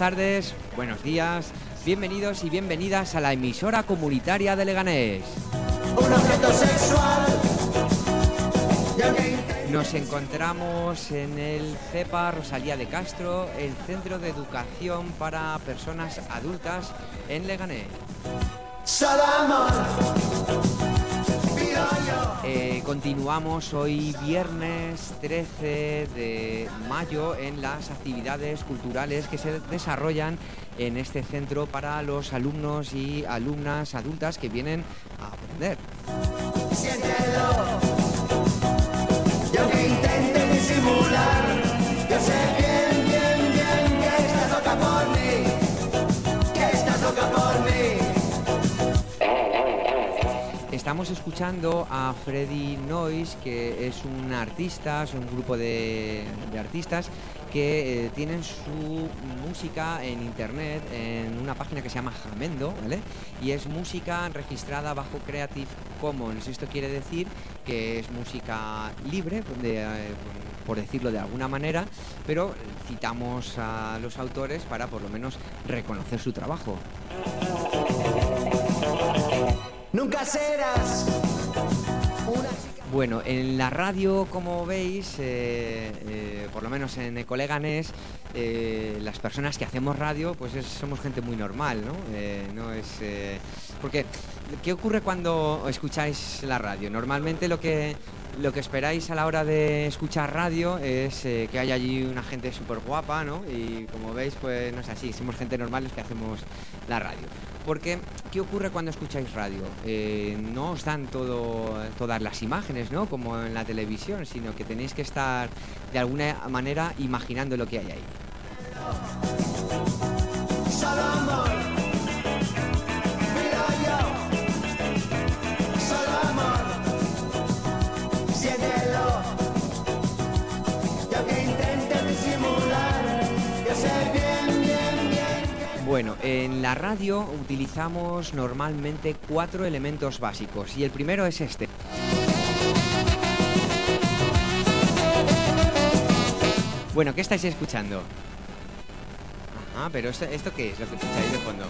tardes, buenos días, bienvenidos y bienvenidas a la emisora comunitaria de Leganés. Un objeto sexual. Nos encontramos en el CEPA Rosalía de Castro, el Centro de Educación para Personas Adultas en Leganés. Solo amor. Continuamos hoy viernes 13 de mayo en las actividades culturales que se desarrollan en este centro para los alumnos y alumnas adultas que vienen a aprender. Siéntelo. Y aunque intente disimular, yo sé bien que estás loca por mí, que estás loca por mí. Estamos escuchando a Freddy Noise, que es un artista, es un grupo de artistas que tienen su música en internet en una página que se llama Jamendo, ¿vale? Y es música registrada bajo Creative Commons. Esto quiere decir que es música libre, por decirlo de alguna manera, pero citamos a los autores para por lo menos reconocer su trabajo. Nunca serás una chica. Bueno, en la radio, como veis, por lo menos en Ecoleganés, las personas que hacemos radio, pues somos gente muy normal, ¿no? Porque, ¿qué ocurre cuando escucháis la radio? Normalmente lo que esperáis a la hora de escuchar radio es que haya allí una gente súper guapa, ¿no? Y como veis, pues no es así, somos gente normal los que hacemos la radio. Porque, ¿qué ocurre cuando escucháis radio? No os dan todas las imágenes, ¿no? Como en la televisión, sino que tenéis que estar de alguna manera imaginando lo que hay ahí. Solo amor. Mira yo. Solo amor. Siéntelo. Y aunque intente disimular, yo sé bien que... Bueno, en la radio utilizamos normalmente 4 elementos básicos y el primero es este. Bueno, ¿qué estáis escuchando? Ajá, pero ¿esto qué es lo que escucháis de fondo?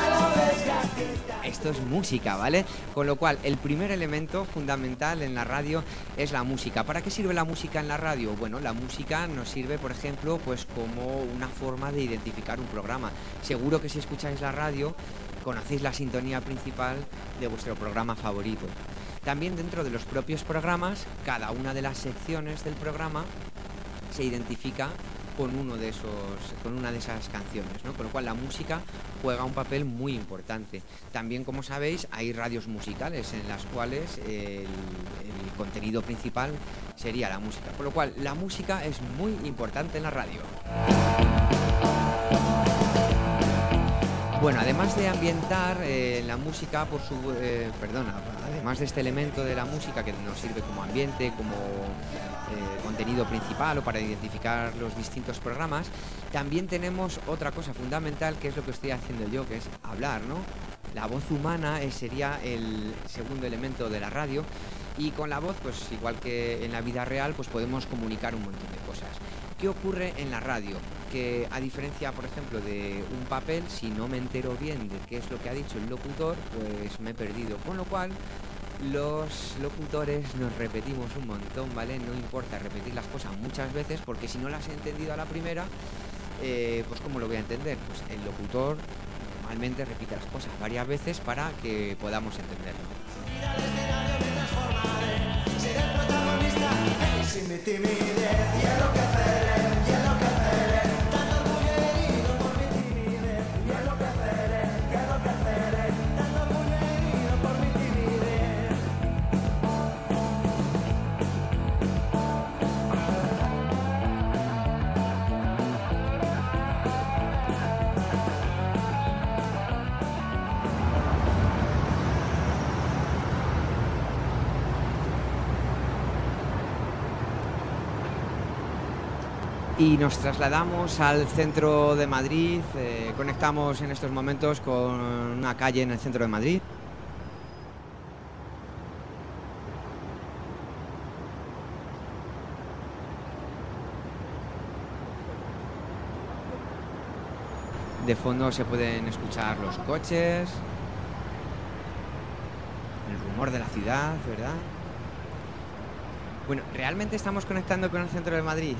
Esto es música, ¿vale? Con lo cual, el primer elemento fundamental en la radio es la música. ¿Para qué sirve la música en la radio? Bueno, la música nos sirve, por ejemplo, pues como una forma de identificar un programa. Seguro que si escucháis la radio, conocéis la sintonía principal de vuestro programa favorito. También dentro de los propios programas, cada una de las secciones del programa se identifica con una de esas canciones, ¿no? Con lo cual la música juega un papel muy importante. También, como sabéis, hay radios musicales en las cuales el contenido principal sería la música. Con lo cual la música es muy importante en la radio. Bueno, además de ambientar la música además de este elemento de la música que nos sirve como ambiente, como contenido principal o para identificar los distintos programas, también tenemos otra cosa fundamental que es lo que estoy haciendo yo, que es hablar, ¿no? La voz humana sería el segundo elemento de la radio y con la voz, pues igual que en la vida real, pues podemos comunicar un montón de cosas. ¿Qué ocurre en la radio? Que a diferencia, por ejemplo, de un papel, si no me entero bien de qué es lo que ha dicho el locutor, pues me he perdido. Con lo cual, los locutores nos repetimos un montón, ¿vale? No importa repetir las cosas muchas veces, porque si no las he entendido a la primera, pues ¿cómo lo voy a entender? Pues el locutor normalmente repite las cosas varias veces para que podamos entenderlo. Sin mi timidez y enloqueceré, tanto orgullo herido por mi timidez y enloqueceré, tanto orgullo herido por mi timidez. Y nos trasladamos al centro de Madrid, conectamos en estos momentos con una calle en el centro de Madrid. De fondo se pueden escuchar los coches, el rumor de la ciudad, ¿verdad? Bueno, ¿realmente estamos conectando con el centro de Madrid?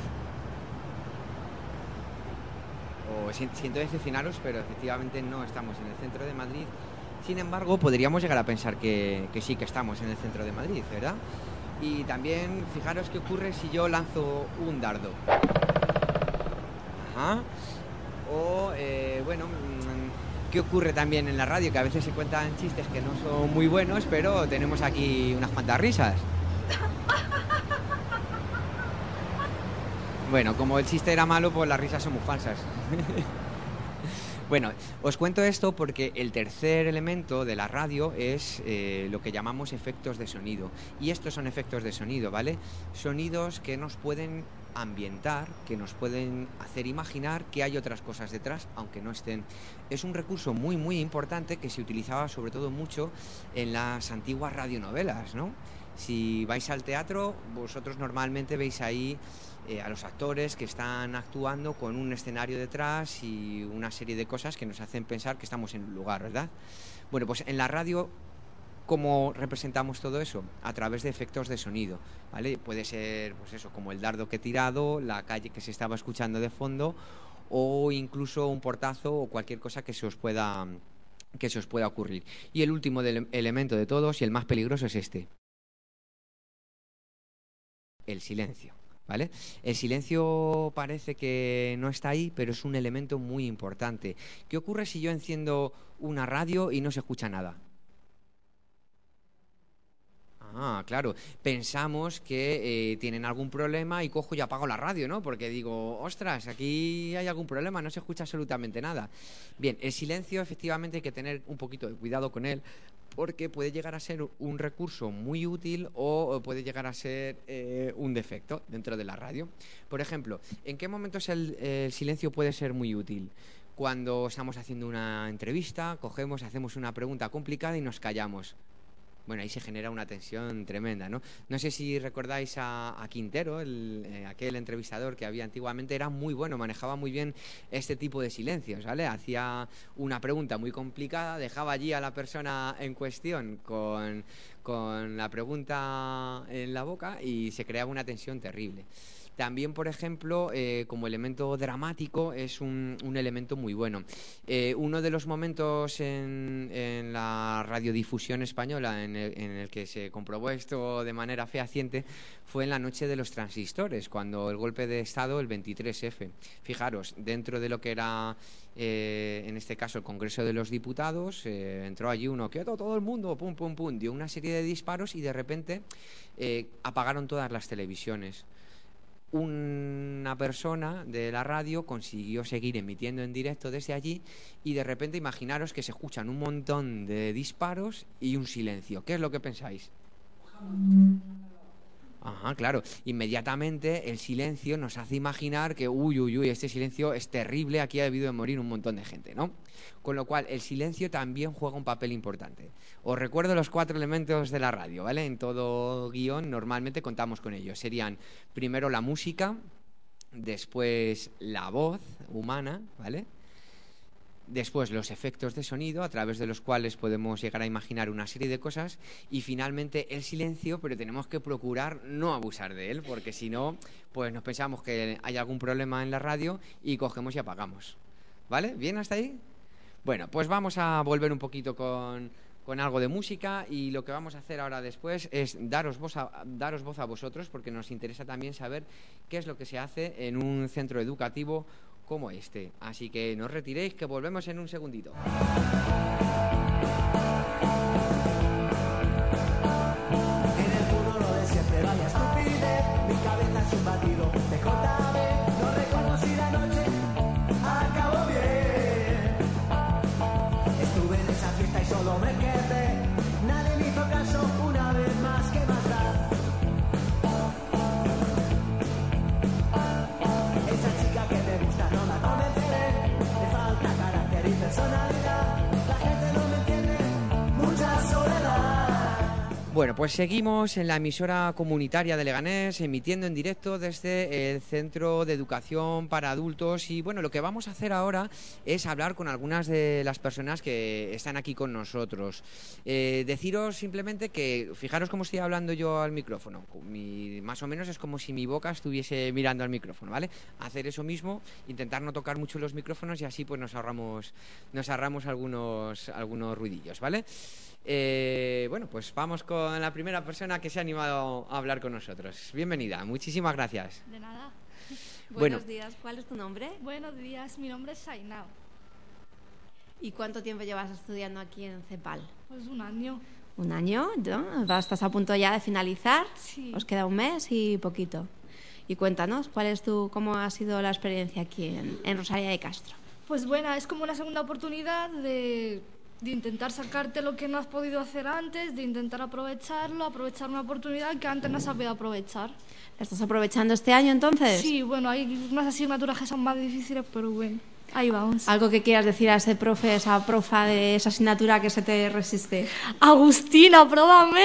Siento decepcionaros, pero efectivamente no estamos en el centro de Madrid. Sin embargo, podríamos llegar a pensar que sí que estamos en el centro de Madrid, ¿verdad? Y también fijaros qué ocurre si yo lanzo un dardo. Ajá. O, ¿qué ocurre también en la radio? Que a veces se cuentan chistes que no son muy buenos, pero tenemos aquí unas cuantas risas. Bueno, como el chiste era malo, pues las risas son muy falsas. Bueno, os cuento esto porque el tercer elemento de la radio es lo que llamamos efectos de sonido. Y estos son efectos de sonido, ¿vale? Sonidos que nos pueden ambientar, que nos pueden hacer imaginar que hay otras cosas detrás, aunque no estén. Es un recurso muy, muy importante que se utilizaba sobre todo mucho en las antiguas radionovelas, ¿no? Si vais al teatro, vosotros normalmente veis ahí a los actores que están actuando con un escenario detrás y una serie de cosas que nos hacen pensar que estamos en un lugar, ¿verdad? Bueno, pues en la radio, ¿cómo representamos todo eso? A través de efectos de sonido, ¿vale? Puede ser, pues eso, como el dardo que he tirado, la calle que se estaba escuchando de fondo, o incluso un portazo o cualquier cosa que se os pueda ocurrir. Y el último elemento de todos, y el más peligroso, es este: el silencio, ¿vale? El silencio parece que no está ahí, pero es un elemento muy importante. ¿Qué ocurre si yo enciendo una radio y no se escucha nada? Ah, claro. Pensamos que tienen algún problema y cojo y apago la radio, ¿no? Porque digo, ostras, aquí hay algún problema, no se escucha absolutamente nada. Bien, el silencio efectivamente hay que tener un poquito de cuidado con él, porque puede llegar a ser un recurso muy útil o puede llegar a ser un defecto dentro de la radio. Por ejemplo, ¿en qué momentos el silencio puede ser muy útil? Cuando estamos haciendo una entrevista, cogemos, hacemos una pregunta complicada y nos callamos. Bueno, ahí se genera una tensión tremenda, ¿no? No sé si recordáis a Quintero, aquel entrevistador que había antiguamente, era muy bueno, manejaba muy bien este tipo de silencios, ¿vale? Hacía una pregunta muy complicada, dejaba allí a la persona en cuestión con la pregunta en la boca y se creaba una tensión terrible. También, por ejemplo, como elemento dramático, es un elemento muy bueno. Uno de los momentos en la radiodifusión española en el que se comprobó esto de manera fehaciente fue en la noche de los transistores, cuando el golpe de Estado, el 23F. Fijaros, dentro de lo que era, en este caso, el Congreso de los Diputados, entró allí uno, quieto todo el mundo, pum, pum, pum, dio una serie de disparos y de repente apagaron todas las televisiones. Una persona de la radio consiguió seguir emitiendo en directo desde allí y de repente imaginaros que se escuchan un montón de disparos y un silencio. ¿Qué es lo que pensáis? Ajá, claro. Inmediatamente el silencio nos hace imaginar que, uy, este silencio es terrible, aquí ha debido de morir un montón de gente, ¿no? Con lo cual, el silencio también juega un papel importante. Os recuerdo los 4 elementos de la radio, ¿vale? En todo guión normalmente contamos con ellos. Serían primero la música, después la voz humana, ¿vale? Después los efectos de sonido, a través de los cuales podemos llegar a imaginar una serie de cosas, y finalmente el silencio, pero tenemos que procurar no abusar de él, porque si no, pues nos pensamos que hay algún problema en la radio y cogemos y apagamos. ¿Vale? ¿Bien hasta ahí? Bueno, pues vamos a volver un poquito con algo de música, y lo que vamos a hacer ahora después es daros voz a vosotros, porque nos interesa también saber qué es lo que se hace en un centro educativo como este. Así que no os retiréis, que volvemos en un segundito. En el fútbol de siempre vaya estupidez, mi cabeza es un batido de JB, no reconocí la noche, acabó bien. Estuve en esa fiesta y solo me quedé, nadie me hizo caso, una vez más, ¿qué más da? Esa chica que me gusta no la convenceré, me falta carácter y personalidad, la gente no me entiende, muchas Bueno, pues seguimos en la emisora comunitaria de Leganés, emitiendo en directo desde el Centro de Educación para Adultos. Y bueno, lo que vamos a hacer ahora es hablar con algunas de las personas que están aquí con nosotros. Deciros simplemente que, fijaros cómo estoy hablando yo al micrófono. Más o menos es como si mi boca estuviese mirando al micrófono, ¿vale? Hacer eso mismo, intentar no tocar mucho los micrófonos y así pues nos ahorramos algunos ruidillos, ¿vale? Bueno, pues vamos con la primera persona que se ha animado a hablar con nosotros. Bienvenida, muchísimas gracias. De nada. Buenos días, ¿cuál es tu nombre? Buenos días, mi nombre es Shainao. ¿Y cuánto tiempo llevas estudiando aquí en CEPAL? Pues un año. ¿Un año? ¿No? ¿Estás a punto ya de finalizar? Sí. Os queda un mes y poquito. Y cuéntanos, ¿cómo ha sido la experiencia aquí en Rosalía de Castro? Pues bueno, es como una segunda oportunidad de intentar sacarte lo que no has podido hacer antes, de intentar aprovechar una oportunidad que antes no has sabido aprovechar. ¿La estás aprovechando este año entonces? Sí, bueno, hay unas asignaturas que son más difíciles, pero bueno, ahí vamos. ¿Algo que quieras decir a ese profe, esa profa de esa asignatura que se te resiste? Agustina, pruébame.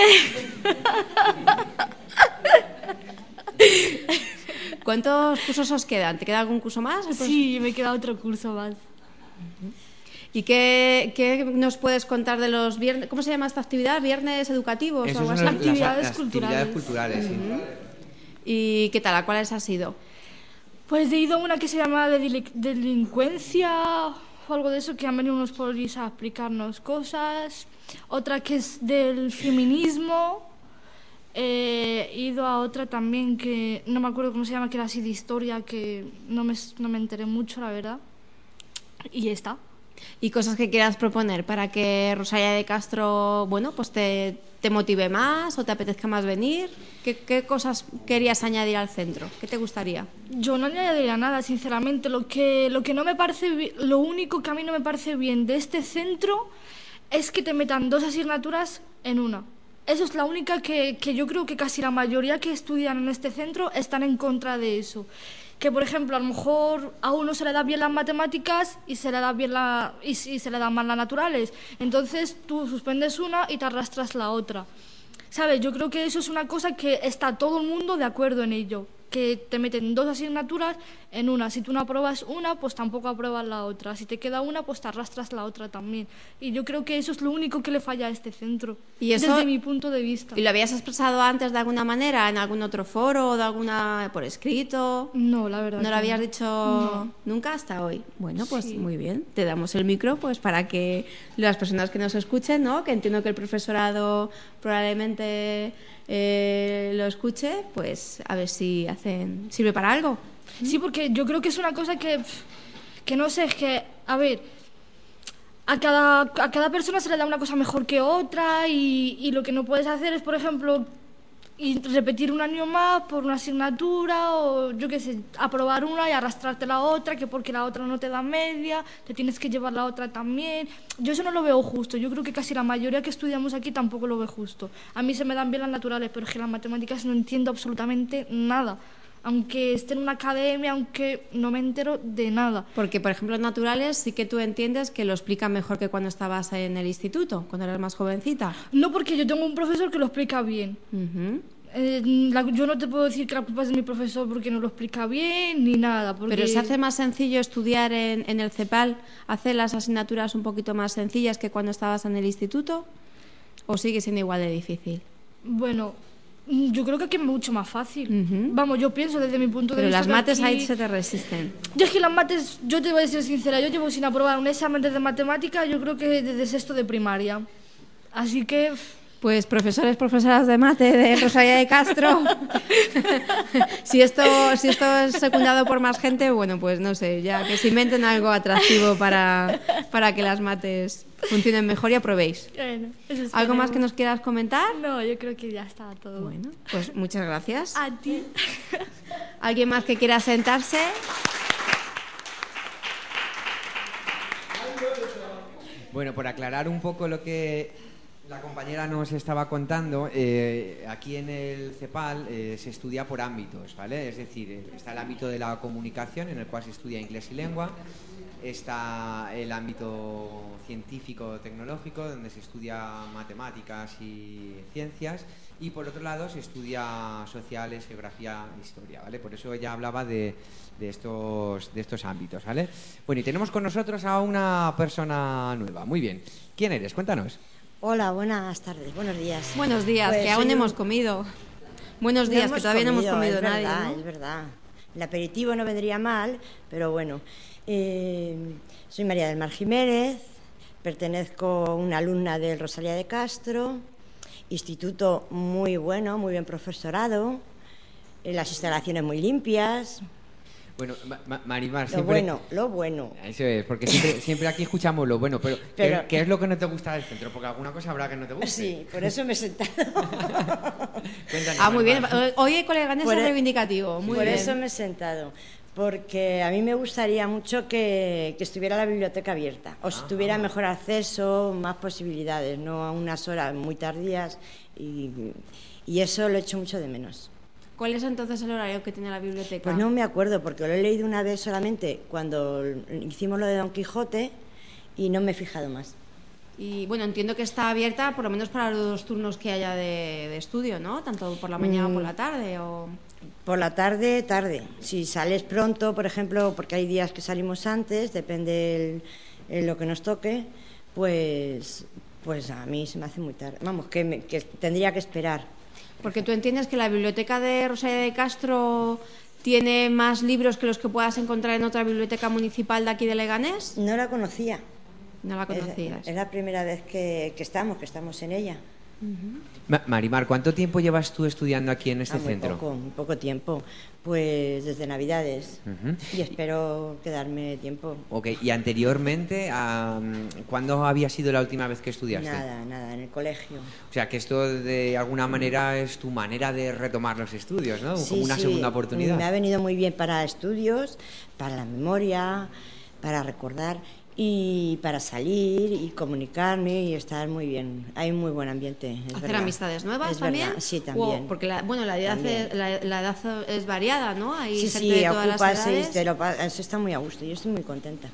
¿Cuántos cursos os quedan? ¿Te queda algún curso más? Sí, me queda otro curso más. ¿Y qué nos puedes contar de los viernes? ¿Cómo se llama esta actividad? ¿Viernes educativos? Esas o algo son así? Actividades las culturales. actividades culturales, sí. ¿Y qué tal? ¿A cuáles has ido? Pues he ido a una que se llama delincuencia o algo de eso, que han venido unos polis a explicarnos cosas. Otra que es del feminismo. He ido a otra también que no me acuerdo cómo se llama, que era así de historia, que no me enteré mucho, la verdad. Y está. ¿Y cosas que quieras proponer para que Rosalía de Castro, bueno, pues te motive más o te apetezca más venir? ¿Qué cosas querías añadir al centro? ¿Qué te gustaría? Yo no añadiría nada, sinceramente. Lo único que a mí no me parece bien de este centro es que te metan 2 asignaturas en una. Eso es la única que yo creo que casi la mayoría que estudian en este centro están en contra de eso. Que, por ejemplo, a lo mejor a uno se le da bien las matemáticas y se le da bien y se le dan mal las naturales. Entonces tú suspendes una y te arrastras la otra. ¿Sabes? Yo creo que eso es una cosa que está todo el mundo de acuerdo en ello. Que te meten 2 asignaturas en una. Si tú no apruebas una, pues tampoco apruebas la otra. Si te queda una, pues te arrastras la otra también. Y yo creo que eso es lo único que le falla a este centro. ¿Y eso, desde mi punto de vista. ¿Y lo habías expresado antes de alguna manera, en algún otro foro o por escrito? No, la verdad. ¿No lo habías dicho No. nunca hasta hoy? Bueno, pues Sí. muy bien. Te damos el micro pues para que las personas que nos escuchen, ¿no? Que entiendo que el profesorado probablemente lo escuche, pues a ver si sirve para algo. Sí, porque yo creo que es una cosa que no sé, es que, a ver, a cada persona se le da una cosa mejor que otra y lo que no puedes hacer es, por ejemplo, repetir un año más por una asignatura o, yo qué sé, aprobar una y arrastrarte la otra, que porque la otra no te da media, te tienes que llevar la otra también. Yo eso no lo veo justo. Yo creo que casi la mayoría que estudiamos aquí tampoco lo ve justo. A mí se me dan bien las naturales, pero es que las matemáticas no entiendo absolutamente nada. Aunque esté en una academia, aunque no me entero de nada. Porque, por ejemplo, naturales sí que tú entiendes que lo explican mejor que cuando estabas en el instituto, cuando eras más jovencita. No, porque yo tengo un profesor que lo explica bien. Ujú. Yo no te puedo decir que la culpa es de mi profesor porque no lo explica bien ni nada. Porque... Pero ¿se hace más sencillo estudiar en el CEPAL? ¿Hace las asignaturas un poquito más sencillas que cuando estabas en el instituto? ¿O sigue siendo igual de difícil? Bueno, yo creo que aquí es mucho más fácil. Ujú. Vamos, yo pienso desde mi punto de Pero vista. las que mates aquí- ahí se te resisten. Yo es que las mates, yo te voy a ser sincera, yo llevo sin aprobar un examen de matemática, yo creo que desde sexto de primaria. Así que... Pues profesoras de mate de Rosalía de Castro, si esto es secundado por más gente, bueno, pues no sé, ya que se inventen algo atractivo para que las mates funcionen mejor y aprobéis. Bueno, eso ¿Algo más que esperemos. nos quieras comentar? No, yo creo que ya está todo. Bueno, pues muchas gracias. A ti. ¿Alguien más que quiera sentarse? Bueno, por aclarar un poco lo que la compañera nos estaba contando, aquí en el CEPAL se estudia por ámbitos, ¿vale? Es decir, está el ámbito de la comunicación, en el cual se estudia inglés y lengua, está el ámbito científico-tecnológico, donde se estudia matemáticas y ciencias, y por otro lado se estudia sociales, geografía e historia, ¿vale? Por eso ella hablaba de estos ámbitos, ¿vale? Bueno, y tenemos con nosotros a una persona nueva. Muy bien. ¿Quién eres? Cuéntanos. Hola, buenas tardes, buenos días. Buenos días, Pues que aún soy hemos comido. Buenos días, que todavía no hemos comido es nadie, verdad, ¿no? es verdad. El aperitivo no vendría mal, pero bueno. Soy María del Mar Jiménez, pertenezco a una alumna del Rosalía de Castro, instituto muy bueno, muy bien profesorado, las instalaciones muy limpias. Bueno, Marimar, Lo bueno. Eso es, porque siempre aquí escuchamos lo bueno, pero ¿qué es lo que no te gusta del centro? Porque alguna cosa habrá que no te guste. Sí, por eso me he sentado. Cuéntanos, Muy bien. Marimar. Oye, coleganes, es reivindicativo. Muy Por bien. eso me he sentado. Porque a mí me gustaría mucho que estuviera la biblioteca abierta, o si tuviera mejor acceso, más posibilidades, no a unas horas muy tardías, y eso lo echo mucho de menos. ¿Cuál es entonces el horario que tiene la biblioteca? Pues no me acuerdo, porque lo he leído una vez solamente cuando hicimos lo de Don Quijote y no me he fijado más. Y bueno, entiendo que está abierta por lo menos para los turnos que haya de estudio, ¿no? Tanto por la mañana o por la tarde, o... Por la tarde. Si sales pronto, por ejemplo, porque hay días que salimos antes, depende lo que nos toque, pues a mí se me hace muy tarde. Vamos, que tendría que esperar. Porque tú entiendes que la biblioteca de Rosalía de Castro tiene más libros que los que puedas encontrar en otra biblioteca municipal de aquí de Leganés. No la conocía. No la conocías. Es la primera vez que estamos en ella. Marimar, ¿cuánto tiempo llevas tú estudiando aquí en este centro? Muy poco tiempo. Pues desde Navidades. Y espero quedarme tiempo. Ok, y anteriormente, ¿cuándo había sido la última vez que estudiaste? Nada, en el colegio. O sea, que esto de alguna manera es tu manera de retomar los estudios, ¿no? Sí, como una segunda oportunidad. Me ha venido muy bien para estudios, para la memoria, para recordar y para salir y comunicarme y estar muy bien. Hay muy buen ambiente. ¿Hacer verdad. amistades nuevas Es también? verdad, sí, también. Porque la edad es variada, ¿no? Hay gente Sí, de todas las edades. eso está muy a gusto. Yo estoy muy contenta.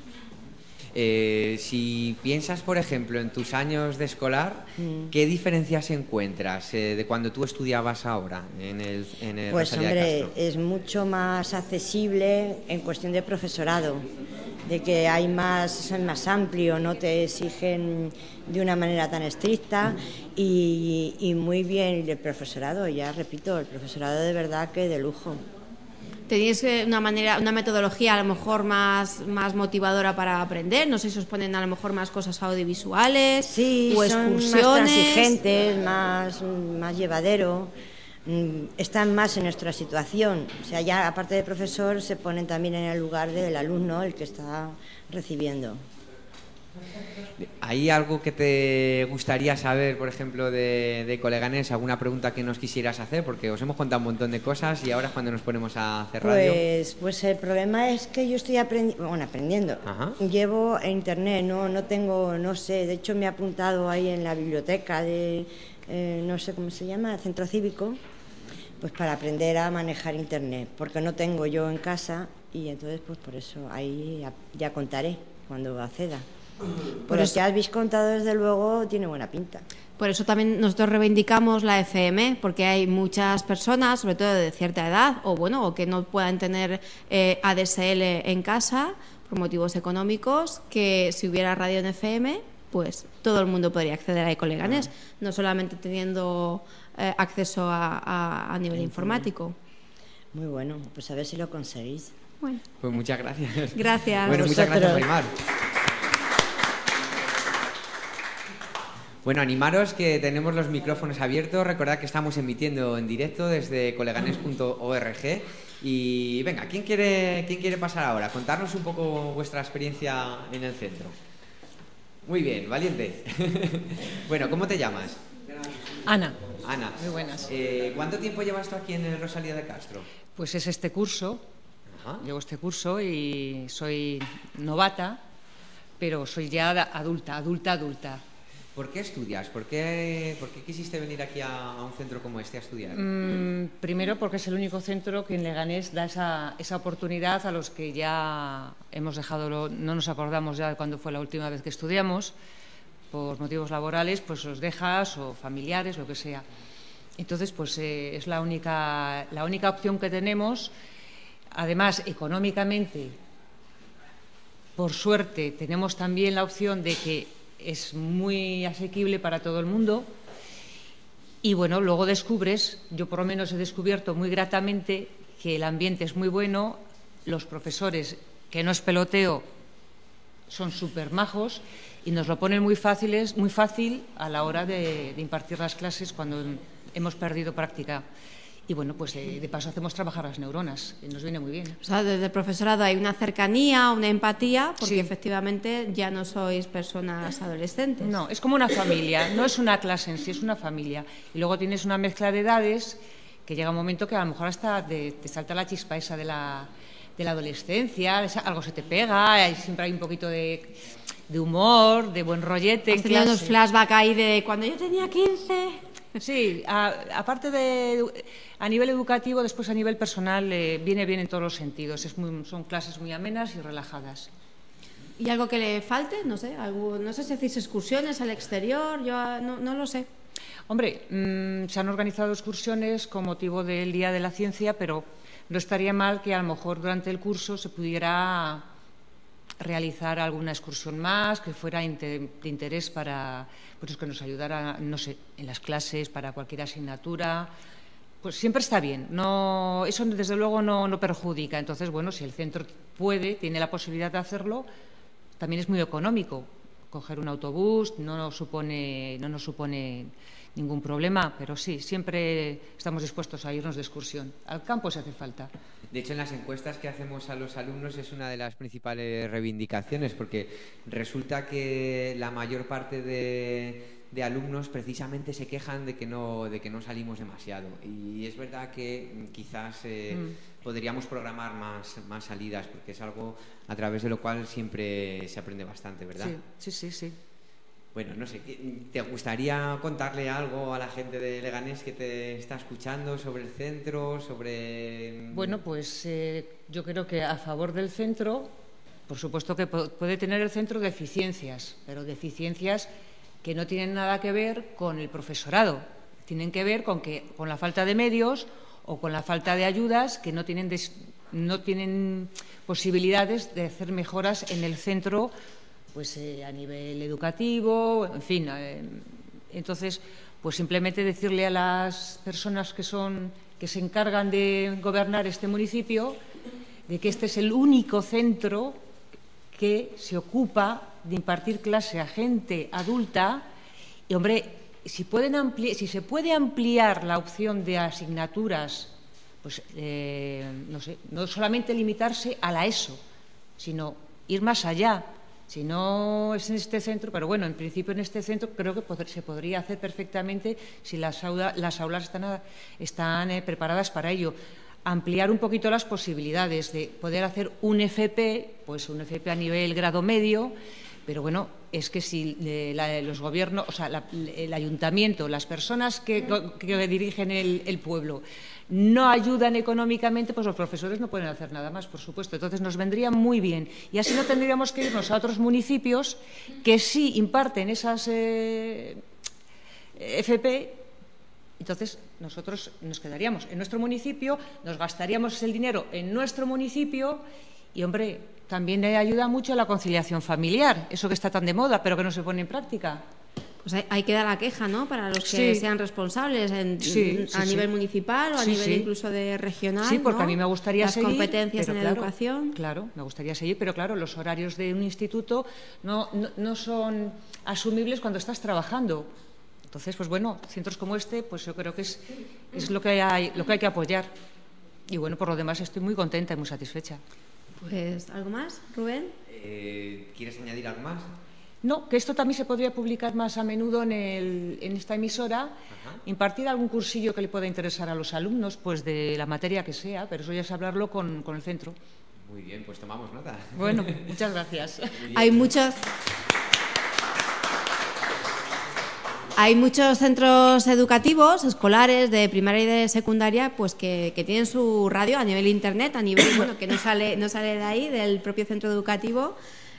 Si piensas, por ejemplo, en tus años de escolar, ¿qué diferencias encuentras de cuando tú estudiabas ahora en el Pues Rosalía de hombre, Castro? es mucho más accesible en cuestión de profesorado, de que es más amplio, no te exigen de una manera tan estricta y muy bien el profesorado, ya repito, el profesorado de verdad que de lujo. ¿Tenéis una metodología a lo mejor más motivadora para aprender? No sé si os ponen a lo mejor más cosas audiovisuales Sí, o son excursiones. más transigentes, más llevadero, están más en nuestra situación. O sea, ya aparte de profesor se ponen también en el lugar del alumno, el que está recibiendo. ¿Hay algo que te gustaría saber, por ejemplo, de Coleganés? ¿Alguna pregunta que nos quisieras hacer? Porque os hemos contado un montón de cosas y ahora es cuando nos ponemos a hacer radio. Pues el problema es que yo estoy aprendiendo. Ajá. Llevo internet, no sé, de hecho me he apuntado ahí en la biblioteca de, no sé cómo se llama, Centro Cívico, pues para aprender a manejar internet, porque no tengo yo en casa y entonces pues por eso ahí ya contaré cuando acceda. Por lo que habéis contado, desde luego, tiene buena pinta. Por eso también nosotros reivindicamos la FM, porque hay muchas personas, sobre todo de cierta edad, o que no puedan tener ADSL en casa por motivos económicos, que si hubiera radio en FM, pues todo el mundo podría acceder a Ecoleganés, no solamente teniendo acceso a nivel informático. Muy bueno, pues a ver si lo conseguís. Bueno. Pues muchas gracias. Gracias. Bueno, muchas gracias, Marimar. Bueno, animaros que tenemos los micrófonos abiertos. Recordad que estamos emitiendo en directo desde coleganes.org. Y venga, ¿quién quiere pasar ahora? Contarnos un poco vuestra experiencia en el centro. Muy bien, valiente. Bueno, ¿cómo te llamas? Ana. Ana. Muy buenas. ¿Cuánto tiempo llevas tú aquí en el Rosalía de Castro? Pues es este curso. Ajá. Llevo este curso y soy novata, pero soy ya adulta. ¿Por qué estudias? ¿Por qué quisiste venir aquí a un centro como este a estudiar? Primero porque es el único centro que en Leganés da esa oportunidad a los que ya hemos dejado, no nos acordamos ya de cuándo fue la última vez que estudiamos, por motivos laborales, pues los dejas o familiares, lo que sea. Entonces, pues es la única opción que tenemos. Además, económicamente, por suerte, tenemos también la opción de que es muy asequible para todo el mundo. Y bueno, luego descubres, yo por lo menos he descubierto muy gratamente que el ambiente es muy bueno, los profesores, que no es peloteo, son súper majos y nos lo ponen muy fácil a la hora de impartir las clases cuando hemos perdido práctica. Y bueno, pues de paso hacemos trabajar las neuronas, y nos viene muy bien. O sea, desde el profesorado hay una cercanía, una empatía, porque Sí. efectivamente ya no sois personas adolescentes. No, es como una familia, no es una clase en sí, es una familia. Y luego tienes una mezcla de edades que llega un momento que a lo mejor hasta te salta la chispa esa de la adolescencia, algo se te pega, siempre hay un poquito de humor, de buen rollete. Has tenido unos flashbacks ahí de cuando yo tenía 15... Sí, aparte a nivel educativo, después a nivel personal viene bien en todos los sentidos. Son clases muy amenas y relajadas. ¿Y algo que le falte? No sé, no sé si hacéis excursiones al exterior, yo no lo sé. Hombre, se han organizado excursiones con motivo del Día de la Ciencia, pero no estaría mal que a lo mejor durante el curso se pudiera realizar alguna excursión más que fuera de interés para, pues que nos ayudara, no sé, en las clases, para cualquier asignatura. Pues siempre está bien, eso desde luego no perjudica. Entonces, bueno, si el centro tiene la posibilidad de hacerlo, también es muy económico. Coger un autobús no nos supone ningún problema, pero sí, siempre estamos dispuestos a irnos de excursión. Al campo si hace falta. De hecho, en las encuestas que hacemos a los alumnos es una de las principales reivindicaciones, porque resulta que la mayor parte de alumnos precisamente se quejan de que no salimos demasiado. Y es verdad que quizás podríamos programar más salidas, porque es algo a través de lo cual siempre se aprende bastante, ¿verdad? Sí. Bueno, no sé, ¿te gustaría contarle algo a la gente de Leganés que te está escuchando sobre el centro, sobre...? Bueno, pues yo creo que a favor del centro, por supuesto que puede tener el centro deficiencias, pero deficiencias que no tienen nada que ver con el profesorado, tienen que ver con la falta de medios o con la falta de ayudas, que no tienen posibilidades de hacer mejoras en el centro, pues a nivel educativo, en fin. Entonces, pues simplemente decirle a las personas que se encargan de gobernar este municipio de que este es el único centro que se ocupa de impartir clase a gente adulta. Y, hombre, si se puede ampliar la opción de asignaturas, pues no sé, no solamente limitarse a la ESO, sino ir más allá. Si no es en este centro, pero bueno, en principio en este centro creo que se podría hacer perfectamente si las aulas están preparadas para ello. Ampliar un poquito las posibilidades de poder hacer un FP, pues un FP a nivel grado medio, pero bueno, es que si los gobiernos, o sea, el ayuntamiento, las personas que dirigen el pueblo no ayudan económicamente, pues los profesores no pueden hacer nada más, por supuesto. Entonces nos vendría muy bien. Y así no tendríamos que irnos a otros municipios que sí imparten esas FP. Entonces nosotros nos quedaríamos en nuestro municipio, nos gastaríamos el dinero en nuestro municipio y, hombre, también ayuda mucho a la conciliación familiar, eso que está tan de moda, pero que no se pone en práctica. Pues ahí queda la queja, ¿no?, para los que sean responsables a nivel municipal o a nivel incluso de regional. Sí, porque ¿no? a mí me gustaría las seguir. Las competencias en educación. Claro, me gustaría seguir, pero claro, los horarios de un instituto no son asumibles cuando estás trabajando. Entonces, pues bueno, centros como este, pues yo creo que es lo que hay que apoyar. Y bueno, por lo demás estoy muy contenta y muy satisfecha. Pues, ¿algo más, Rubén? ¿Quieres añadir algo más? No, que esto también se podría publicar más a menudo en esta emisora. Ajá. Impartir algún cursillo que le pueda interesar a los alumnos, pues de la materia que sea, pero eso ya es hablarlo con el centro. Muy bien, pues tomamos nota. Bueno, muchas gracias. Hay muchos... Hay muchos centros educativos, escolares, de primaria y de secundaria, pues que tienen su radio a nivel internet, a nivel, bueno, que no sale de ahí, del propio centro educativo.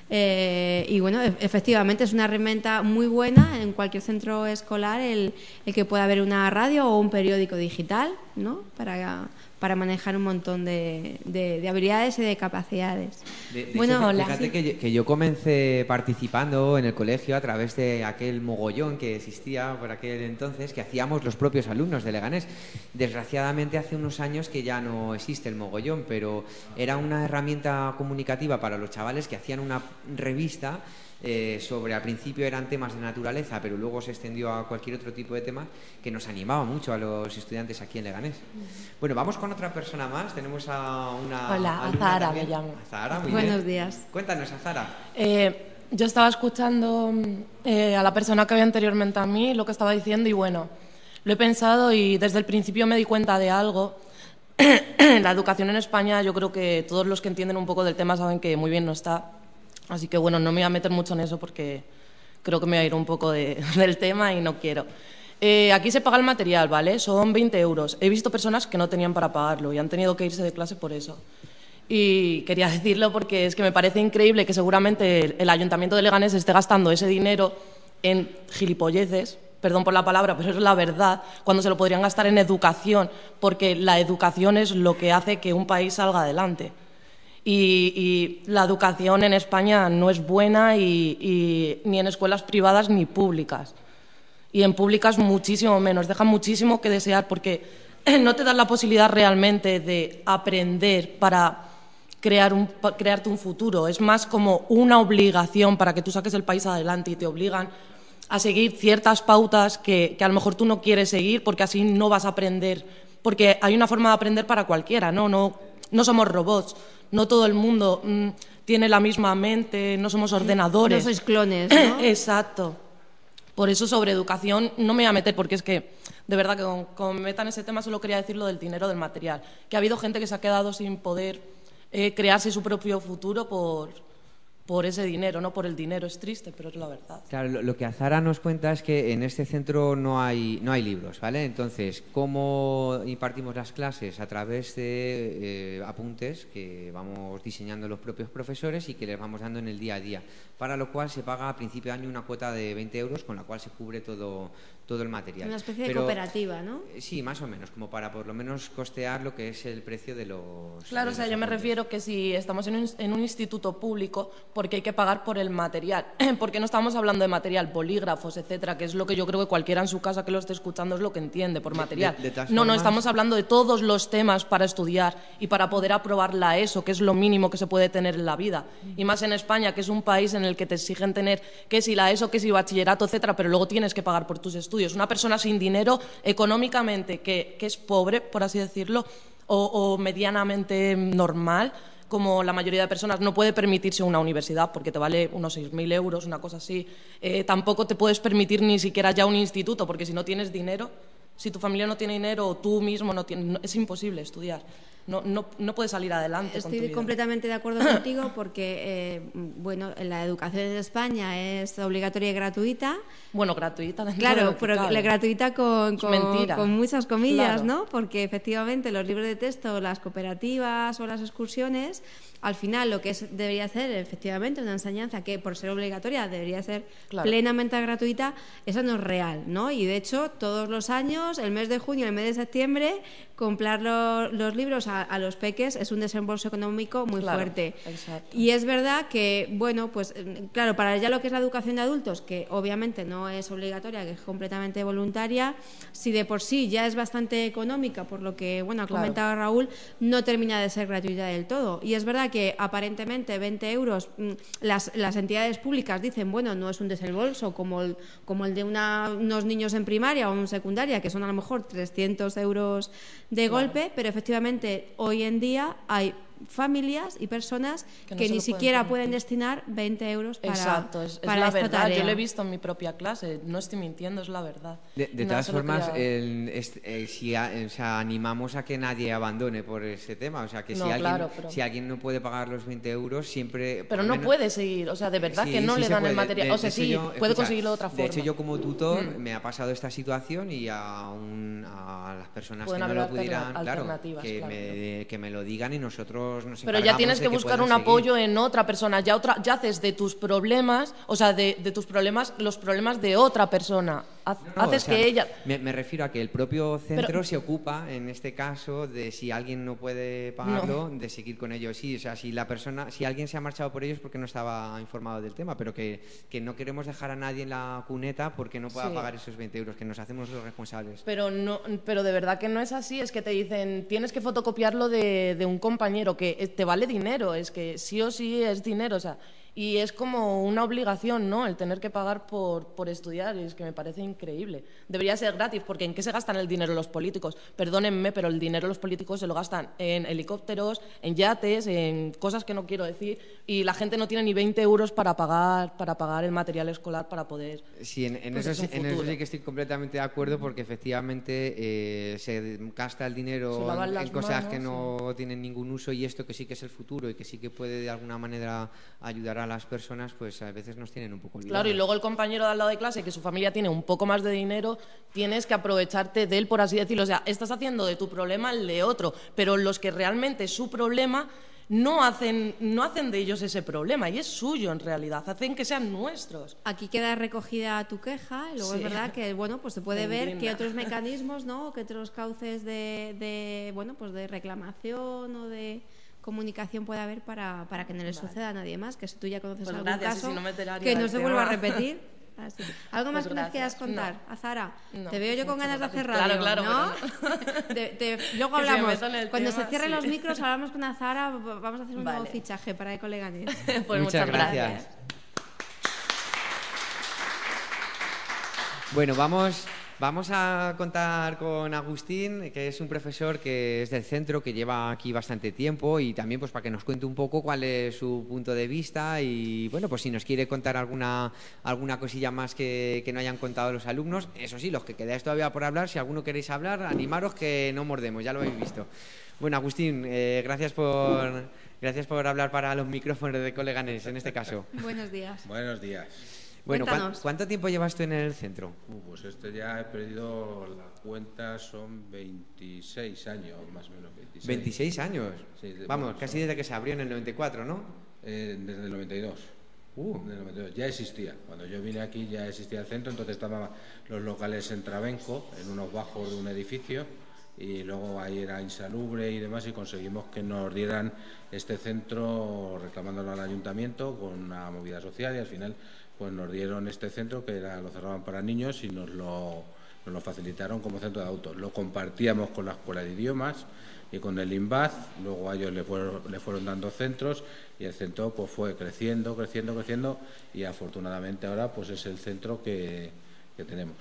Y bueno, efectivamente es una herramienta muy buena en cualquier centro escolar el que pueda haber una radio o un periódico digital, ¿no? Para manejar un montón de habilidades y de capacidades. Bueno, hola. fíjate que yo comencé participando en el colegio a través de aquel mogollón que existía por aquel entonces, que hacíamos los propios alumnos de Leganés. Desgraciadamente hace unos años que ya no existe el mogollón, pero era una herramienta comunicativa para los chavales que hacían una revista sobre, al principio eran temas de naturaleza, pero luego se extendió a cualquier otro tipo de temas que nos animaba mucho a los estudiantes aquí en Leganés. Bueno, vamos con otra persona más. Tenemos a una Hola, alumna Azahara también. me llamo. Azahara, muy Buenos bien. días. Cuéntanos, Azahara. Yo estaba escuchando a la persona que había anteriormente a mí lo que estaba diciendo y bueno, lo he pensado y desde el principio me di cuenta de algo. La educación en España, yo creo que todos los que entienden un poco del tema saben que muy bien no está. Así que bueno, no me voy a meter mucho en eso porque creo que me voy a ir un poco del tema y no quiero. Aquí se paga el material, ¿vale? Son 20 euros. He visto personas que no tenían para pagarlo y han tenido que irse de clase por eso. Y quería decirlo porque es que me parece increíble que seguramente el Ayuntamiento de Leganés esté gastando ese dinero en gilipolleces, perdón por la palabra, pero es la verdad, cuando se lo podrían gastar en educación, porque la educación es lo que hace que un país salga adelante. Y la educación en España no es buena ni en escuelas privadas ni públicas. Y en públicas muchísimo menos, dejan muchísimo que desear porque no te dan la posibilidad realmente de aprender para crearte un futuro. Es más como una obligación para que tú saques el país adelante y te obligan a seguir ciertas pautas que a lo mejor tú no quieres seguir porque así no vas a aprender. Porque hay una forma de aprender para cualquiera, no somos robots. No todo el mundo tiene la misma mente, no somos ordenadores. No sois clones, ¿no? Exacto. Por eso sobre educación no me voy a meter porque es que, de verdad, que como me metan en ese tema solo quería decir lo del dinero del material. Que ha habido gente que se ha quedado sin poder crearse su propio futuro por ese dinero, no por el dinero. Es triste, pero es la verdad. Claro, lo que Azahara nos cuenta es que en este centro no hay libros, ¿vale? Entonces, ¿cómo impartimos las clases? A través de apuntes que vamos diseñando los propios profesores y que les vamos dando en el día a día, para lo cual se paga a principio de año una cuota de 20 euros, con la cual se cubre todo el material. Una especie de cooperativa, ¿no? Sí, más o menos, como para por lo menos costear lo que es el precio de los... Claro, de o sea, los yo me apuntes. refiero que si estamos en un instituto público, porque hay que pagar por el material, porque no estamos hablando de material, bolígrafos, etcétera, que es lo que yo creo que cualquiera en su casa que lo esté escuchando es lo que entiende por material. de todas No, formas- estamos hablando de todos los temas para estudiar y para poder aprobar la ESO, que es lo mínimo que se puede tener en la vida. Y más en España, que es un país en el que te exigen tener que si la ESO, que si bachillerato, etcétera, pero luego tienes que pagar por tus estudios. Una persona sin dinero económicamente, que es pobre, por así decirlo, o medianamente normal, como la mayoría de personas, no puede permitirse una universidad porque te vale unos 6.000 euros, una cosa así. Tampoco te puedes permitir ni siquiera ya un instituto, porque si no tienes dinero, si tu familia no tiene dinero o tú mismo no tienes, es imposible estudiar. No puedes salir adelante con tu Estoy vida. completamente de acuerdo contigo porque, bueno, la educación en España es obligatoria y gratuita. Bueno, gratuita dentro de Claro, lo que pero cabe. gratuita con mentira. con muchas comillas, Claro. ¿no? Porque efectivamente los libros de texto, las cooperativas o las excursiones, al final lo que debería ser efectivamente una enseñanza que por ser obligatoria debería ser Claro. plenamente gratuita, eso no es real, ¿no? Y de hecho todos los años, el mes de junio, el mes de septiembre, comprar los libros a los peques es un desembolso económico muy Claro, fuerte. exacto. Y es verdad que, bueno, pues claro, para ya lo que es la educación de adultos, que obviamente no es obligatoria, que es completamente voluntaria, si de por sí ya es bastante económica, por lo que, bueno, ha Claro. comentado Raúl, no termina de ser gratuita del todo. Y es verdad que aparentemente 20 euros, las entidades públicas dicen, bueno, no es un desembolso como el de unos niños en primaria o en secundaria, que son a lo mejor 300 euros de golpe, pero efectivamente hoy en día hay familias y personas Que no que se ni lo pueden siquiera permitir. pueden destinar 20 euros para, Exacto, es para la esta verdad. tarea. Yo lo he visto en mi propia clase, no estoy mintiendo, es la verdad. De Nada, todas solo formas, quería- o sea, animamos a que nadie abandone por ese tema. O sea, que No, claro, pero- si alguien no puede pagar los 20 euros, siempre... Pero por lo no menos- puede seguir, o sea, de verdad Sí, que no sí le se dan el puede. material. O sea, hecho, sí, yo, puede escucha, conseguirlo de otra forma. De hecho, yo como tutor me ha pasado esta situación y a las personas Pueden que no haber lo pudieran, claro, alternativas, claro. que me lo digan y nosotros nos Pero ya encargamos tienes de que buscar puedan un seguir. apoyo en otra persona, ya haces de tus problemas, o sea, de tus problemas, los problemas de otra persona. No, Haces o sea, que ella... Me refiero a que el propio centro Pero- se ocupa, en este caso, de si alguien no puede pagarlo, de seguir con ellos. Sí, o sea, si alguien se ha marchado por ellos porque no estaba informado del tema, pero que no queremos dejar a nadie en la cuneta porque no pueda Sí. pagar esos 20 euros, que nos hacemos los responsables. Pero de verdad que no es así, es que te dicen, tienes que fotocopiarlo de un compañero, que te vale dinero, es que sí o sí es dinero, o sea, y es como una obligación, ¿no?, el tener que pagar por estudiar, y es que me parece increíble. Debería ser gratis, porque ¿en qué se gastan el dinero los políticos? Perdónenme, pero el dinero los políticos se lo gastan en helicópteros, en yates, en cosas que no quiero decir, y la gente no tiene ni 20 euros para pagar el material escolar para poder... Sí, en Pues eso es un en eso futuro. sí que estoy completamente de acuerdo, porque efectivamente se gasta el Se dinero lavan en las cosas manos, que no tienen ningún uso, y esto que sí que es el futuro y que sí que puede de alguna manera ayudar a las personas, pues a veces nos tienen un poco olvidados. Claro, y luego el compañero de al lado de clase, que su familia tiene un poco más de dinero, tienes que aprovecharte de él, por así decirlo. O sea, estás haciendo de tu problema el de otro, pero los que realmente es su problema no hacen de ellos ese problema, y es suyo en realidad, hacen que sean nuestros. Aquí queda recogida tu queja y luego Sí. es verdad que bueno, pues se puede Me ver indigna. qué otros mecanismos, ¿no? Qué otros cauces de bueno, pues de reclamación o de comunicación puede haber para que no le suceda a nadie más, que si tú ya conoces Pues algún gracias, y caso si no me enteraría que no del se vuelva a tema. repetir. Así. ¿Algo más Pues que nos quieras gracias. contar, No. Azara? No, Te veo yo con muchas ganas de hacer gracias. radio, Claro, ¿no? Luego Que se hablamos. metan en el Cuando tema, se cierren sí. los micros, hablamos con Azara, vamos a hacer un nuevo Vale. fichaje para Ecoleganés. Pues Muchas gracias. Bueno, vamos a contar con Agustín, que es un profesor que es del centro, que lleva aquí bastante tiempo, y también pues para que nos cuente un poco cuál es su punto de vista y bueno, pues si nos quiere contar alguna cosilla más que no hayan contado los alumnos. Eso sí, los que quedáis todavía por hablar, si alguno queréis hablar, animaros que no mordemos, ya lo habéis visto. Bueno, Agustín, gracias por hablar para los micrófonos de Coleganes en este caso. Buenos días. Buenos días. Bueno, Cuéntanos. ¿cuánto tiempo llevas tú en el centro? Pues ya he perdido la cuenta, son 26 años, más o menos. 26 años. Sí, Vamos, bueno, casi son- desde que se abrió en el 94, ¿no? Desde el 92. Desde el 92. Ya existía. Cuando yo vine aquí ya existía el centro, entonces estaban los locales en Trabenco, en unos bajos de un edificio, y luego ahí era insalubre y demás, y conseguimos que nos dieran este centro reclamándolo al ayuntamiento con una movida social, y al final pues nos dieron este centro, que lo cerraban para niños, y nos lo facilitaron como centro de adultos. Lo compartíamos con la Escuela de Idiomas y con el INVAZ, luego a ellos le fueron dando centros, y el centro pues fue creciendo, y afortunadamente ahora pues es el centro que tenemos.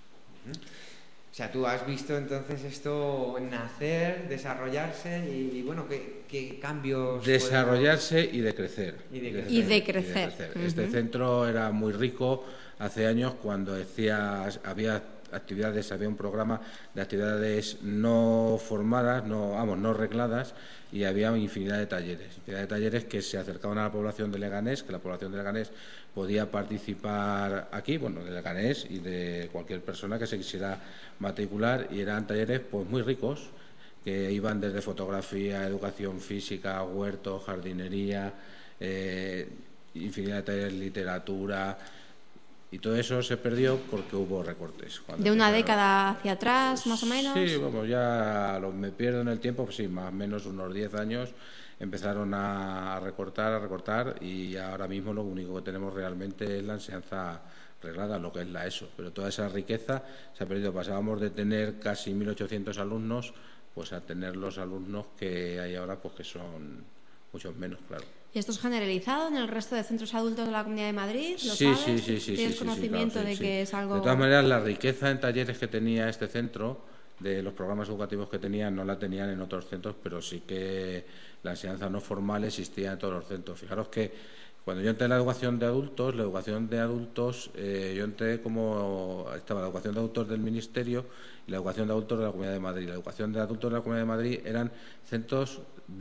O sea, tú has visto entonces esto nacer, desarrollarse y bueno, ¿qué cambios? Desarrollarse y de crecer. Y de crecer. Y de crecer. Este centro era muy rico hace años, cuando había actividades, había un programa de actividades no formadas, no regladas, y había infinidad de talleres que se acercaban a la población de Leganés, que la población de Leganés podía participar aquí, bueno, de Leganés y de cualquier persona que se quisiera matricular, y eran talleres pues muy ricos, que iban desde fotografía, educación física, huerto, jardinería, infinidad de talleres, literatura, y todo eso se perdió porque hubo recortes. ¿De una década hacia atrás, más o menos? Sí, vamos, ya me pierdo en el tiempo, pues sí, más o menos unos 10 años empezaron a recortar, y ahora mismo lo único que tenemos realmente es la enseñanza reglada, lo que es la ESO, pero toda esa riqueza se ha perdido. Pasábamos de tener casi 1.800 alumnos pues a tener los alumnos que hay ahora, pues que son muchos menos, claro. ¿Y esto es generalizado en el resto de centros adultos de la Comunidad de Madrid? ¿Lo Sí, sabes? sí. ¿Tienes sí, conocimiento claro, de sí. que es algo...? De todas maneras, la riqueza en talleres que tenía este centro de los programas educativos que tenían no la tenían en otros centros, pero sí que la enseñanza no formal existía en todos los centros. Fijaros que cuando yo entré en la educación de adultos, yo entré como estaba la educación de adultos del Ministerio y la educación de adultos de la Comunidad de Madrid. La educación de adultos de la Comunidad de Madrid eran centros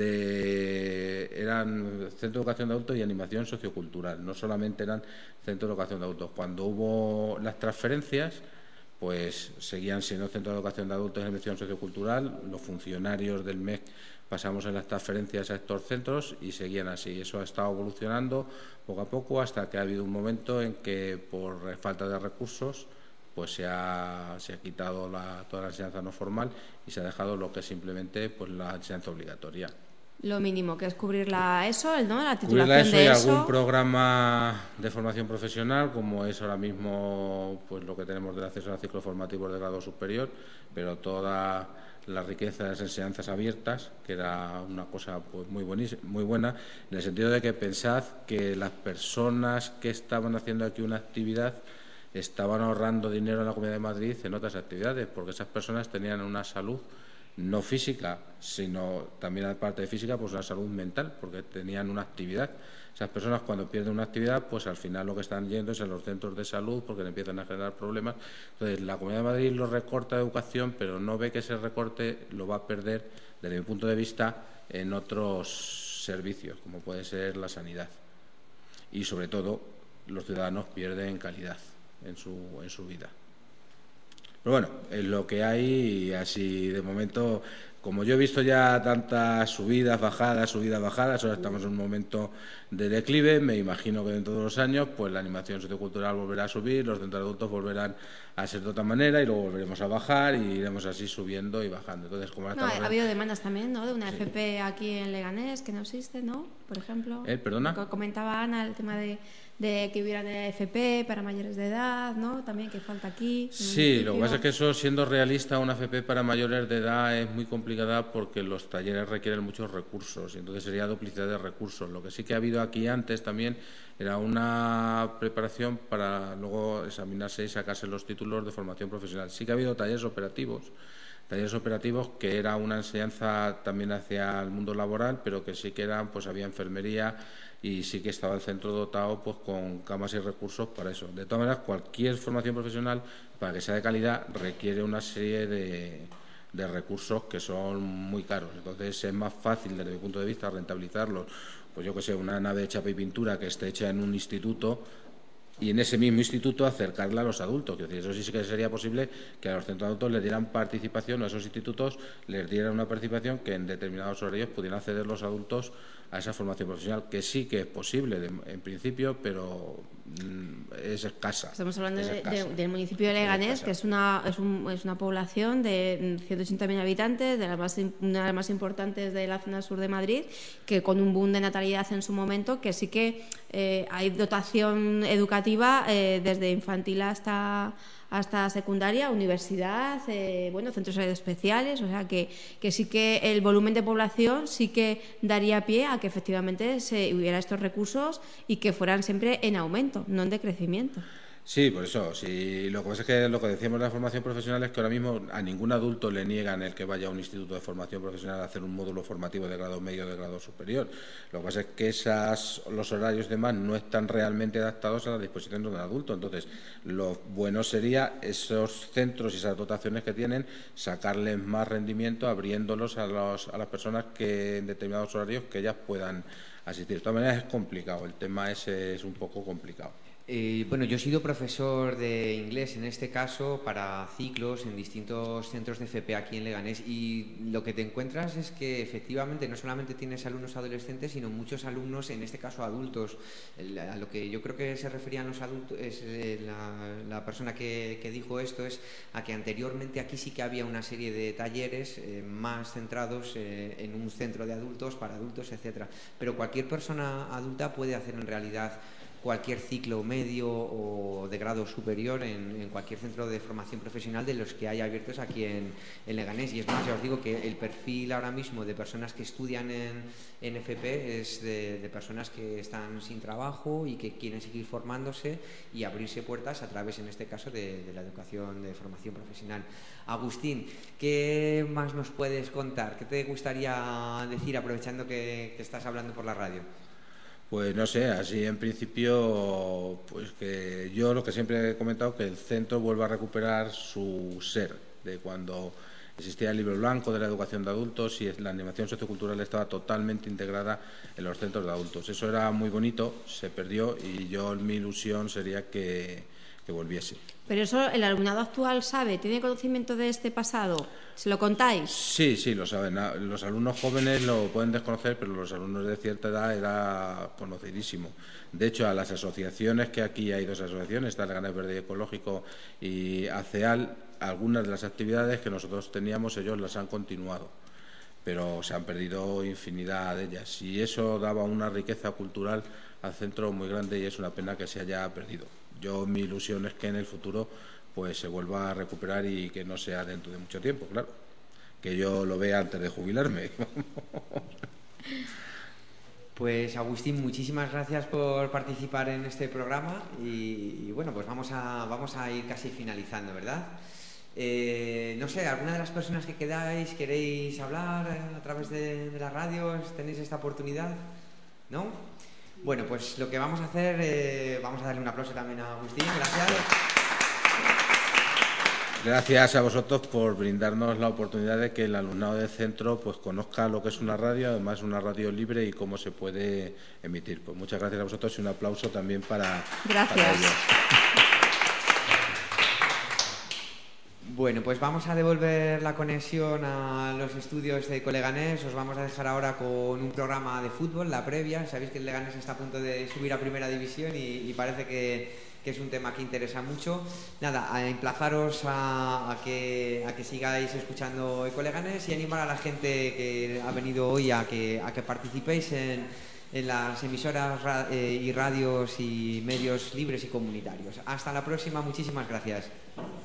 de educación de adultos y animación sociocultural, no solamente eran centros de educación de adultos. Cuando hubo las transferencias, pues seguían siendo centros de educación de adultos y animación sociocultural. Los funcionarios del MEC pasamos en las transferencias a estos centros y seguían así. Eso ha estado evolucionando poco a poco hasta que ha habido un momento en que, por falta de recursos, pues se ha quitado toda la enseñanza no formal y se ha dejado lo que es simplemente pues la enseñanza obligatoria. Lo mínimo, que es cubrir la ESO, ¿no? La titulación Cubrir la ESO de y ESO. algún programa de formación profesional, como es ahora mismo pues lo que tenemos del acceso a ciclos formativos de grado superior, pero toda la riqueza de las enseñanzas abiertas, que era una cosa pues muy buena, en el sentido de que pensad que las personas que estaban haciendo aquí una actividad estaban ahorrando dinero en la Comunidad de Madrid en otras actividades, porque esas personas tenían una salud no física, sino también aparte de física, pues una salud mental, porque tenían una actividad. Esas personas, cuando pierden una actividad, pues al final lo que están yendo es a los centros de salud porque le empiezan a generar problemas. Entonces, la Comunidad de Madrid lo recorta de educación, pero no ve que ese recorte lo va a perder, desde mi punto de vista, en otros servicios, como puede ser la sanidad. Y, sobre todo, los ciudadanos pierden calidad en su vida. Pero bueno, es lo que hay y así de momento, como yo he visto ya tantas subidas, bajadas, ahora estamos en un momento de declive, me imagino que dentro de 2 años pues la animación sociocultural volverá a subir, los centros adultos volverán a ser de otra manera y luego volveremos a bajar y iremos así subiendo y bajando. Entonces, como No, ha habido demandas también, ¿no? De una FP aquí en Leganés que no existe, ¿no? Por ejemplo. ¿Perdona? Comentaba Ana el tema de que hubiera una FP para mayores de edad, ¿no? También que falta aquí. Sí, lo que pasa es que eso, siendo realista, una FP para mayores de edad es muy complicada porque los talleres requieren muchos recursos y entonces sería duplicidad de recursos. Lo que sí que ha habido aquí antes también era una preparación para luego examinarse y sacarse los títulos de formación profesional. Sí que ha habido talleres operativos que era una enseñanza también hacia el mundo laboral, pero que sí que eran, pues había enfermería y sí que estaba el centro dotado pues con camas y recursos para eso. De todas maneras, cualquier formación profesional, para que sea de calidad, requiere una serie de recursos que son muy caros. Entonces es más fácil, desde mi punto de vista, rentabilizarlos. Pues yo que sé, una nave de chapa y pintura que esté hecha en un instituto y en ese mismo instituto acercarla a los adultos. Es decir, eso sí que sería posible que a los centros adultos les dieran participación, o a esos institutos les dieran una participación que en determinados horarios pudieran acceder los adultos a esa formación profesional, que sí que es posible en principio, pero es escasa. Estamos hablando del municipio de Leganés, que es una población de 180.000 habitantes, una de las más importantes de la zona sur de Madrid, que con un boom de natalidad en su momento, que sí que hay dotación educativa desde infantil hasta secundaria, universidad, centros especiales, o sea que sí que el volumen de población sí que daría pie a que efectivamente se hubiera estos recursos y que fueran siempre en aumento, no en decrecimiento. Sí, por eso. Sí, lo que pasa es que lo que decíamos de la formación profesional es que ahora mismo a ningún adulto le niegan el que vaya a un instituto de formación profesional a hacer un módulo formativo de grado medio o de grado superior. Lo que pasa es que los horarios demás no están realmente adaptados a la disposición de un adulto. Entonces, lo bueno sería esos centros y esas dotaciones que tienen, sacarles más rendimiento, abriéndolos a las personas que en determinados horarios que ellas puedan asistir. De todas maneras, es complicado. El tema ese es un poco complicado. Bueno, yo he sido profesor de inglés, en este caso, para ciclos en distintos centros de FP aquí en Leganés, y lo que te encuentras es que efectivamente no solamente tienes alumnos adolescentes, sino muchos alumnos, en este caso adultos. A lo que yo creo que se referían los adultos, es la persona que dijo esto, es a que anteriormente aquí sí que había una serie de talleres más centrados en un centro de adultos, para adultos, etcétera. Pero cualquier persona adulta puede hacer en realidad cualquier ciclo medio o de grado superior en cualquier centro de formación profesional de los que hay abiertos aquí en Leganés. Y es más, ya os digo que el perfil ahora mismo de personas que estudian en FP es de personas que están sin trabajo y que quieren seguir formándose y abrirse puertas a través, en este caso, de la educación de formación profesional. Agustín, ¿qué más nos puedes contar? ¿Qué te gustaría decir aprovechando que estás hablando por la radio? Pues no sé, así en principio, pues que yo lo que siempre he comentado, que el centro vuelva a recuperar su ser, de cuando existía el libro blanco de la educación de adultos y la animación sociocultural estaba totalmente integrada en los centros de adultos. Eso era muy bonito, se perdió y mi ilusión sería que volviese. Pero eso el alumnado actual sabe, ¿tiene conocimiento de este pasado? ¿Se lo contáis? Sí, lo saben. Los alumnos jóvenes lo pueden desconocer, pero los alumnos de cierta edad era conocidísimo. De hecho, a las asociaciones, que aquí hay dos asociaciones, está Leganés Verde y Ecológico y ACEAL, algunas de las actividades que nosotros teníamos, ellos las han continuado, pero se han perdido infinidad de ellas. Y eso daba una riqueza cultural al centro muy grande y es una pena que se haya perdido. Mi ilusión es que en el futuro pues se vuelva a recuperar y que no sea dentro de mucho tiempo, claro. Que yo lo vea antes de jubilarme. Pues Agustín, muchísimas gracias por participar en este programa y bueno, pues vamos a ir casi finalizando, ¿verdad? No sé, ¿alguna de las personas que quedáis queréis hablar a través de la radio? ¿Tenéis esta oportunidad? ¿No? Bueno, pues lo que vamos a hacer, vamos a darle un aplauso también a Agustín. Gracias. Gracias a vosotros por brindarnos la oportunidad de que el alumnado del centro pues conozca lo que es una radio, además una radio libre y cómo se puede emitir. Pues muchas gracias a vosotros y un aplauso también para ellos. Bueno, pues vamos a devolver la conexión a los estudios de Leganés. Os vamos a dejar ahora con un programa de fútbol, la previa. Sabéis que el Leganés está a punto de subir a Primera División y parece que es un tema que interesa mucho. Nada, a emplazaros a que sigáis escuchando Leganés y animar a la gente que ha venido hoy a que participéis en las emisoras y radios y medios libres y comunitarios. Hasta la próxima, muchísimas gracias.